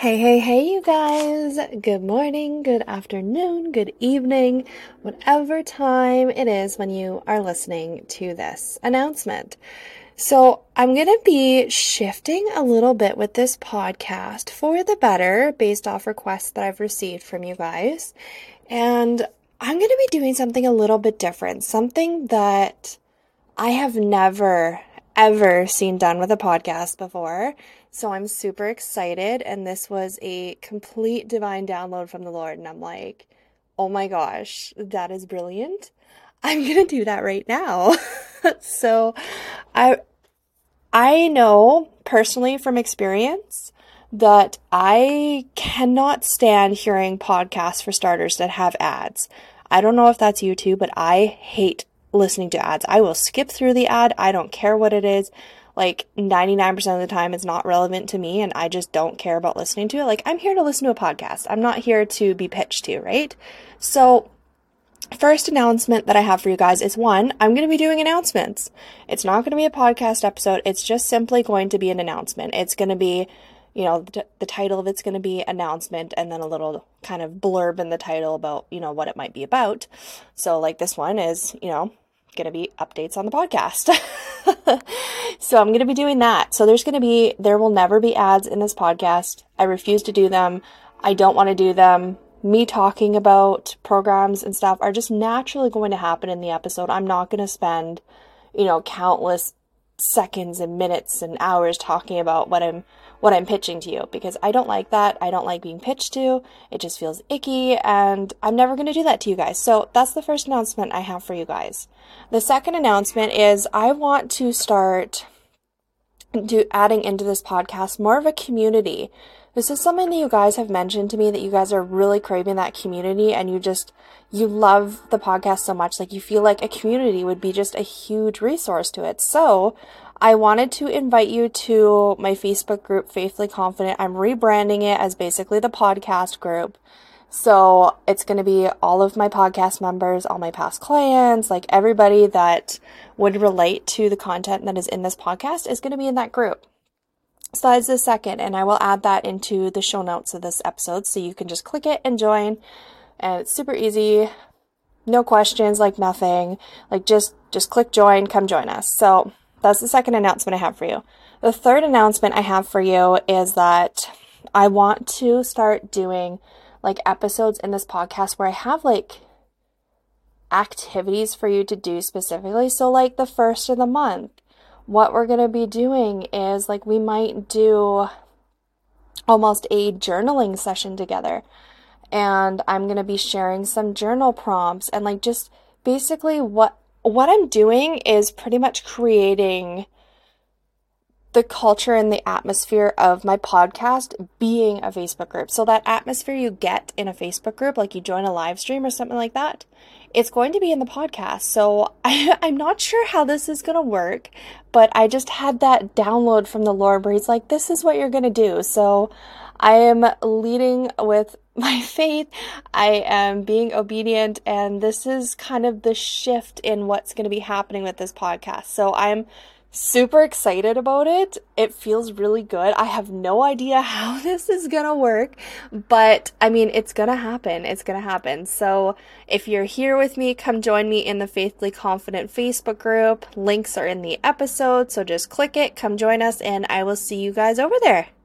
Hey, you guys. Good morning, good afternoon, good evening, whatever time it is when you are listening to this announcement. So I'm going to be shifting a little bit with this podcast for the better based off requests that I've received from you guys. And I'm going to be doing something a little bit different, something that I have never, ever seen done with a podcast before. So I'm super excited, and this was a complete divine download from the Lord, and I'm like, oh my gosh, that is brilliant. I'm going to do that right now. So I know personally from experience that I cannot stand hearing podcasts for starters that have ads. I don't know if that's you too, but I hate listening to ads. I will skip through the ad. I don't care what it is. Like 99% of the time it's not relevant to me and I just don't care about listening to it. Like, I'm here to listen to a podcast. I'm not here to be pitched to, right? So first announcement that I have for you guys is one, I'm going to be doing announcements. It's not going to be a podcast episode. It's just simply going to be an announcement. It's going to be, the title of it's going to be announcement and then a little kind of blurb in the title about, what it might be about. So like this one is, going to be updates on the podcast. So I'm going to be doing that. So there will never be ads in this podcast. I refuse to do them. I don't want to do them. Me talking about programs and stuff are just naturally going to happen in the episode. I'm not going to spend, countless seconds and minutes and hours talking about what I'm pitching to you, because I don't like that. I don't like being pitched to. It just feels icky, and I'm never going to do that to you guys. So that's the first announcement I have for you guys. The second announcement is I want to start adding into this podcast more of a community. This is something that you guys have mentioned to me, that you guys are really craving that community, and you love the podcast so much, like you feel like a community would be just a huge resource to it. So I wanted to invite you to my Facebook group, Faithfully Confident. I'm rebranding it as basically the podcast group. So it's going to be all of my podcast members, all my past clients, like everybody that would relate to the content that is in this podcast is going to be in that group. So that's the second, and I will add that into the show notes of this episode, so you can just click it and join, and it's super easy, no questions, like nothing, like just click join, come join us. So that's the second announcement I have for you. The third announcement I have for you is that I want to start doing like episodes in this podcast where I have like activities for you to do specifically. So like the first of the month, what we're going to be doing is like we might do almost a journaling session together, and I'm going to be sharing some journal prompts, and like just basically what I'm doing is pretty much creating the culture and the atmosphere of my podcast being a Facebook group. So that atmosphere you get in a Facebook group, like you join a live stream or something like that, it's going to be in the podcast. So I'm not sure how this is going to work, but I just had that download from the Lord where he's like, this is what you're going to do. So I am leading with my faith. I am being obedient, and this is kind of the shift in what's going to be happening with this podcast. So I'm super excited about it. It feels really good. I have no idea how this is gonna work, but I mean, it's gonna happen. It's gonna happen. So if you're here with me, come join me in the Faithfully Confident Facebook group. Links are in the episode, so just click it, come join us, and I will see you guys over there.